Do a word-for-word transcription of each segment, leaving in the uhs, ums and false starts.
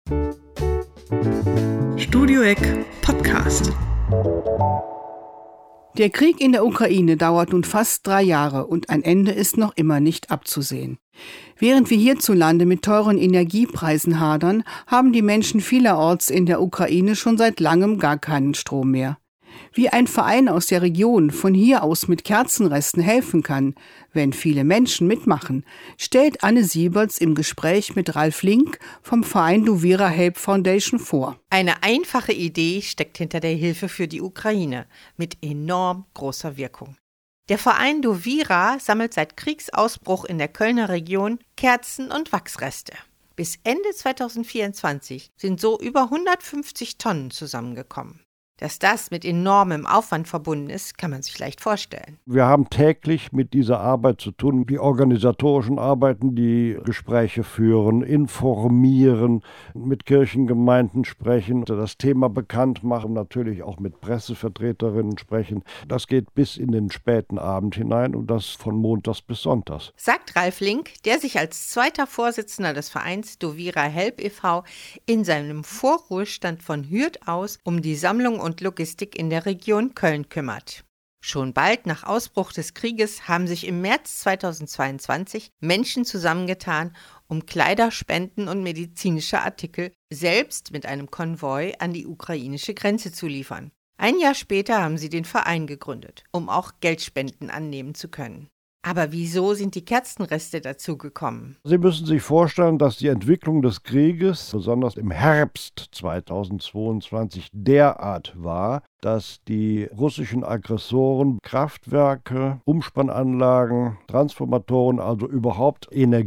Studio Eck Podcast. Der Krieg in der Ukraine dauert nun fast drei Jahre und ein Ende ist noch immer nicht abzusehen. Während wir hierzulande mit teuren Energiepreisen hadern, haben die Menschen vielerorts in der Ukraine schon seit langem gar keinen Strom mehr. Wie ein Verein aus der Region von hier aus mit Kerzenresten helfen kann, wenn viele Menschen mitmachen, stellt Anne Sieberts im Gespräch mit Ralf Link vom Verein Dovira Help Foundation vor. Eine einfache Idee steckt hinter der Hilfe für die Ukraine mit enorm großer Wirkung. Der Verein Dovira sammelt seit Kriegsausbruch in der Kölner Region Kerzen- und Wachsreste. Bis Ende zweitausendvierundzwanzig sind so über hundertfünfzig Tonnen zusammengekommen. Dass das mit enormem Aufwand verbunden ist, kann man sich leicht vorstellen. Wir haben täglich mit dieser Arbeit zu tun, die organisatorischen Arbeiten, die Gespräche führen, informieren, mit Kirchengemeinden sprechen, das Thema bekannt machen, natürlich auch mit Pressevertreterinnen sprechen. Das geht bis in den späten Abend hinein und das von montags bis sonntags. Sagt Ralf Link, der sich als zweiter Vorsitzender des Vereins Dovira Help e V in seinem Vorruhestand von Hürth aus um die Sammlung und und Logistik in der Region Köln kümmert. Schon bald nach Ausbruch des Krieges haben sich im März zweitausendzweiundzwanzig Menschen zusammengetan, um Kleider, Spenden und medizinische Artikel selbst mit einem Konvoi an die ukrainische Grenze zu liefern. Ein Jahr später haben sie den Verein gegründet, um auch Geldspenden annehmen zu können. Aber wieso sind die Kerzenreste dazu gekommen? Sie müssen sich vorstellen, dass die Entwicklung des Krieges, besonders im Herbst zweitausendzweiundzwanzig, derart war, dass die russischen Aggressoren Kraftwerke, Umspannanlagen, Transformatoren, also überhaupt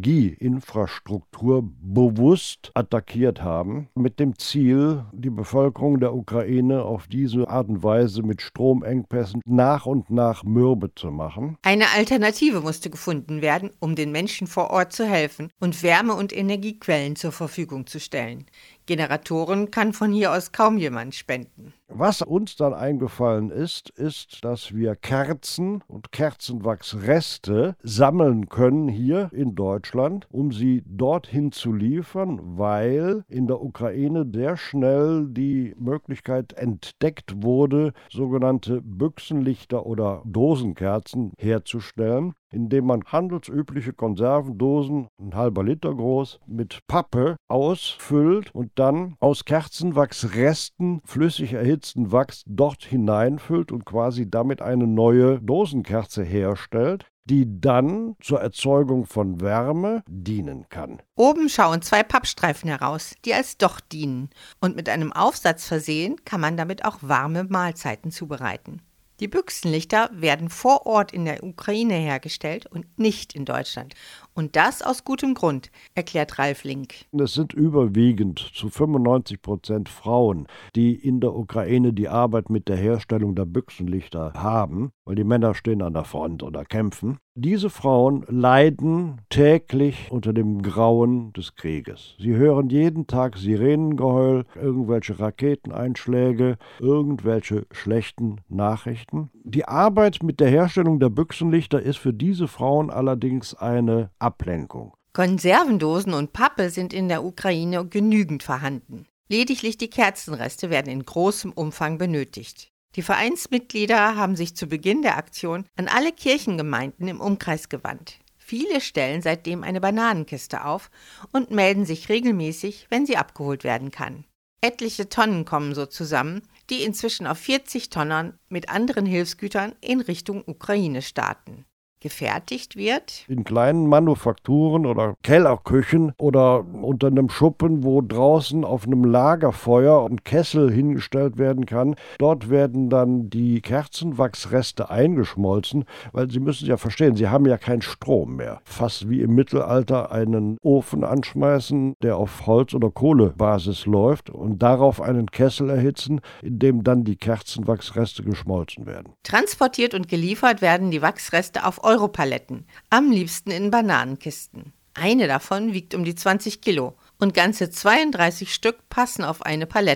Energieinfrastruktur bewusst attackiert haben, mit dem Ziel, die Bevölkerung der Ukraine auf diese Art und Weise mit Stromengpässen nach und nach mürbe zu machen. Eine Alternative musste gefunden werden, um den Menschen vor Ort zu helfen und Wärme- und Energiequellen zur Verfügung zu stellen. Generatoren kann von hier aus kaum jemand spenden. Was uns dann eingefallen ist, ist, dass wir Kerzen und Kerzenwachsreste sammeln können hier in Deutschland, um sie dorthin zu liefern, weil in der Ukraine sehr schnell die Möglichkeit entdeckt wurde, sogenannte Büchsenlichter oder Dosenkerzen herzustellen, indem man handelsübliche Konservendosen, ein halber Liter groß, mit Pappe ausfüllt und dann aus Kerzenwachsresten flüssig erhitzten Wachs dort hineinfüllt und quasi damit eine neue Dosenkerze herstellt, die dann zur Erzeugung von Wärme dienen kann. Oben schauen zwei Pappstreifen heraus, die als Docht dienen, und mit einem Aufsatz versehen kann man damit auch warme Mahlzeiten zubereiten. Die Büchsenlichter werden vor Ort in der Ukraine hergestellt und nicht in Deutschland. Und das aus gutem Grund, erklärt Ralf Link. Es sind überwiegend zu fünfundneunzig Prozent Frauen, die in der Ukraine die Arbeit mit der Herstellung der Büchsenlichter haben, weil die Männer stehen an der Front oder kämpfen. Diese Frauen leiden täglich unter dem Grauen des Krieges. Sie hören jeden Tag Sirenengeheul, irgendwelche Raketeneinschläge, irgendwelche schlechten Nachrichten. Die Arbeit mit der Herstellung der Büchsenlichter ist für diese Frauen allerdings eine Ablenkung. Konservendosen und Pappe sind in der Ukraine genügend vorhanden. Lediglich die Kerzenreste werden in großem Umfang benötigt. Die Vereinsmitglieder haben sich zu Beginn der Aktion an alle Kirchengemeinden im Umkreis gewandt. Viele stellen seitdem eine Bananenkiste auf und melden sich regelmäßig, wenn sie abgeholt werden kann. Etliche Tonnen kommen so zusammen, die inzwischen auf vierzig Tonnen mit anderen Hilfsgütern in Richtung Ukraine starten. Gefertigt wird in kleinen Manufakturen oder Kellerküchen oder unter einem Schuppen, wo draußen auf einem Lagerfeuer ein Kessel hingestellt werden kann. Dort werden dann die Kerzenwachsreste eingeschmolzen, weil Sie müssen ja verstehen, Sie haben ja keinen Strom mehr. Fast wie im Mittelalter einen Ofen anschmeißen, der auf Holz- oder Kohlebasis läuft und darauf einen Kessel erhitzen, in dem dann die Kerzenwachsreste geschmolzen werden. Transportiert und geliefert werden die Wachsreste auf Europaletten, am liebsten in Bananenkisten. Eine davon wiegt um die zwanzig Kilo und ganze zweiunddreißig Stück passen auf eine Palette.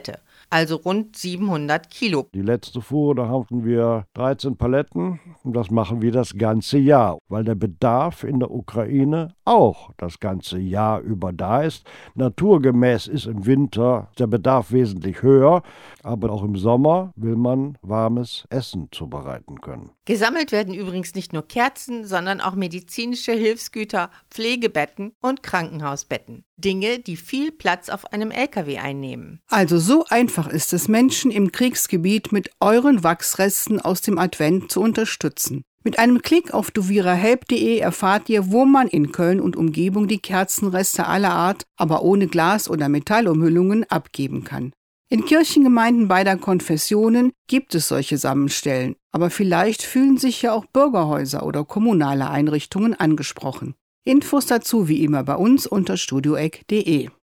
also rund siebenhundert Kilo. Die letzte Fuhre, da hatten wir dreizehn Paletten und das machen wir das ganze Jahr, weil der Bedarf in der Ukraine auch das ganze Jahr über da ist. Naturgemäß ist im Winter der Bedarf wesentlich höher, aber auch im Sommer will man warmes Essen zubereiten können. Gesammelt werden übrigens nicht nur Kerzen, sondern auch medizinische Hilfsgüter, Pflegebetten und Krankenhausbetten. Dinge, die viel Platz auf einem L K W einnehmen. Also so einfach ist es, Menschen im Kriegsgebiet mit euren Wachsresten aus dem Advent zu unterstützen. Mit einem Klick auf duvirahelp punkt de erfahrt ihr, wo man in Köln und Umgebung die Kerzenreste aller Art, aber ohne Glas- oder Metallumhüllungen, abgeben kann. In Kirchengemeinden beider Konfessionen gibt es solche Sammelstellen, aber vielleicht fühlen sich ja auch Bürgerhäuser oder kommunale Einrichtungen angesprochen. Infos dazu wie immer bei uns unter studioeck punkt de.